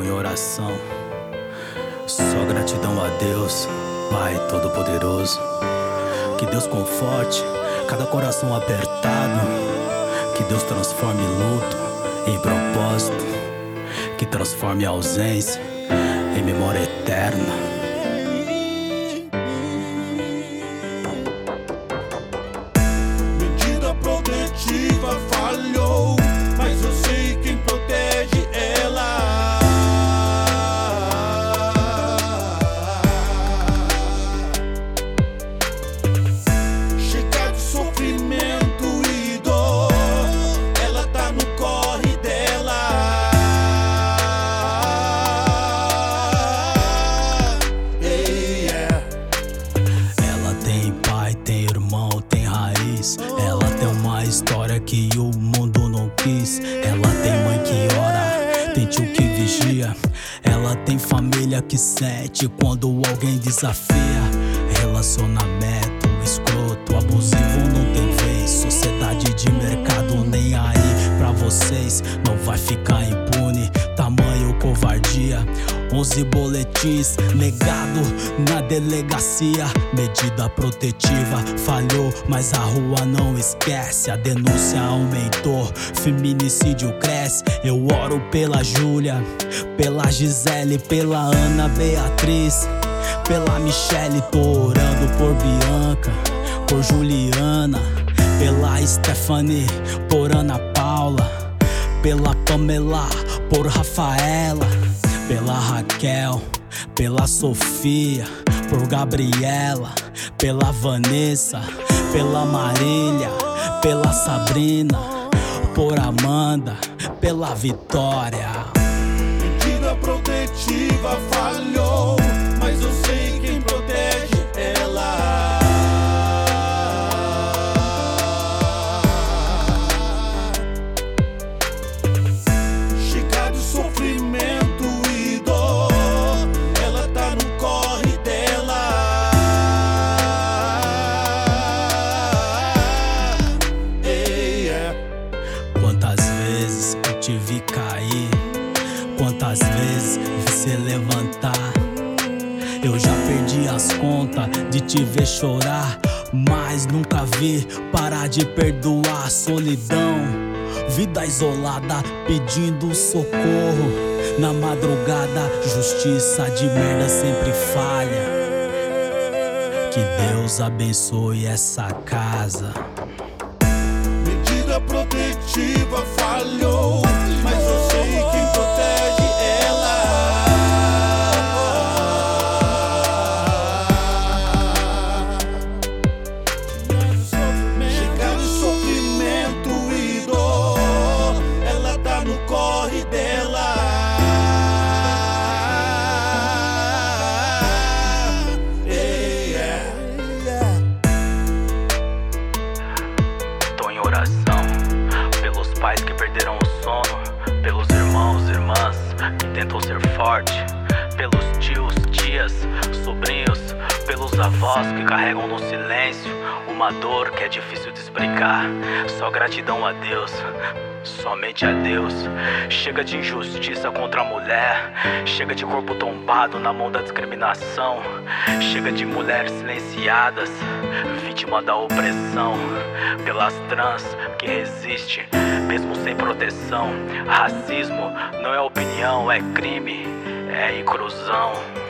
em oração. Só gratidão a Deus, Pai Todo-Poderoso. Que Deus conforte cada coração apertado. Que Deus transforme luto em propósito. Que transforme a ausência em memória eterna. Medida protetiva falhou, mas eu sei quem protege ela. Chega de sofrimento e dor, ela tá no corre dela. Ela tem pai, tem irmão, tem raiz. Ela tem uma história que o mundo não quis. Ela tem mãe que ora, tem tio que vigia. Ela tem família que sente quando alguém desafia. Relacionamento escroto, abusivo não tem vez. Sociedade de mercado nem aí pra vocês. Não vai ficar impune, tamanho covardia. 11 boletins negado na delegacia. Medida protetiva falhou, mas a rua não esquece. A denúncia aumentou, feminicídio cresce. Eu oro pela Júlia, pela Gisele, pela Ana Beatriz, pela Michele. Tô orando por Bianca, por Juliana, pela Stephanie, por Ana Paula, pela Pamela, por Rafaela, pela Raquel, pela Sofia, por Gabriela, pela Vanessa, pela Marília, pela Sabrina, por Amanda, pela Vitória. Medida protetiva falhou, mas eu sei quem protege ela. Chega de sofrimento e dor, ela tá no corre dela. Quantas vezes eu te vi cair, quantas vezes vi cê levantar. Eu já perdi as contas de te ver chorar, mas nunca vi parar de perdoar. Solidão, vida isolada pedindo socorro. Na madrugada, justiça de merda sempre falha. Que Deus abençoe essa casa. Medida protetiva falhou, mas eu sei quem protege ela. Chega de sofrimento e dor, ela tá no corre dela. Tô em oração pelos pais que perderam o sono, pelos irmãos e irmãs que tentam ser forte, pelos tios, tias, sobrinhos, pelos avós que carregam no silêncio uma dor que é difícil de explicar. Só gratidão a Deus, somente a Deus. Chega de injustiça contra a mulher, chega de corpo tombado na mão da discriminação, chega de mulheres silenciadas, vítima da opressão, pelas trans que resiste mesmo sem proteção. Racismo não é opinião, é crime, é inclusão.